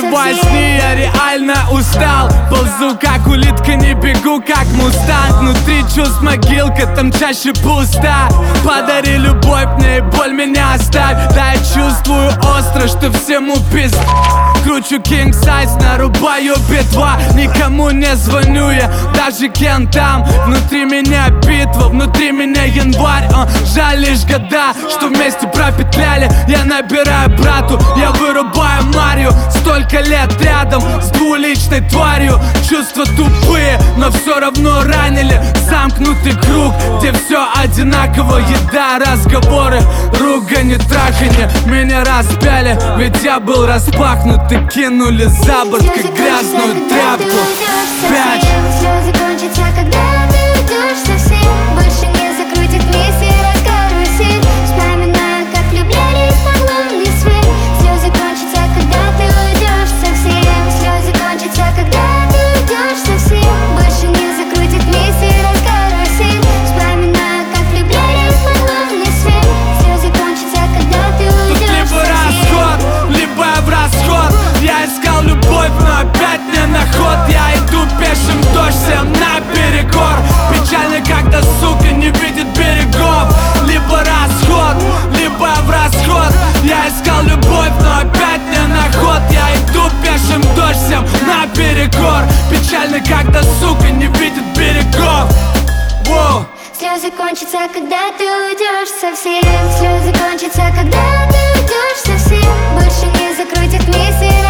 во сне я реально устал. Ползу как улитка, не бегу как мустанг. Внутри чувств могилка, там чаще пуста. Подари любовь мне и боль меня оставь. Да, я чувствую остро, что всему пизд. Кручу king size, нарубаю битва. Никому не звоню я, даже кентам. Внутри меня битва, внутри меня январь. Жаль лишь года, что вместе пропетляли. Я набираю брату, я вырубаю Марию. Столько лет рядом с двуличной тварью. Чувства тупые, но все равно ранили. Замкнутый круг, где все одинаково. Еда, разговоры, ругань и траханье. Меня распяли, ведь я был распахнут. И кинули за борт, как грязную тряпку. Пять. Слезы кончатся, когда ты уйдешь совсем. Больше не закрутит вместе карусель. Вспоминаю, как влюблялись под лунный свет. Слезы кончатся, когда ты уйдешь совсем. Слезы кончатся, когда ты уйдешь совсем. Больше не закрутит вместе карусель. Вспоминаю, как влюблялись под лунный свет. Слезы кончатся, когда ты уйдешь Тут либо совсем. расход, либо в расход. Я искал любовь, но опять не наход. Я иду пешим, дождь всем наперекор. Печально, когда сука не видит берегов. Либо расход, либо в расход. Я искал любовь, но опять не наход. Я иду пешим, дождь всем наперекор. Печально, когда сука не видит берегов. Воу. Слезы кончатся, когда ты уйдешь совсем. Слезы кончатся, когда ты уйдешь совсем. Больше не закрутит вместе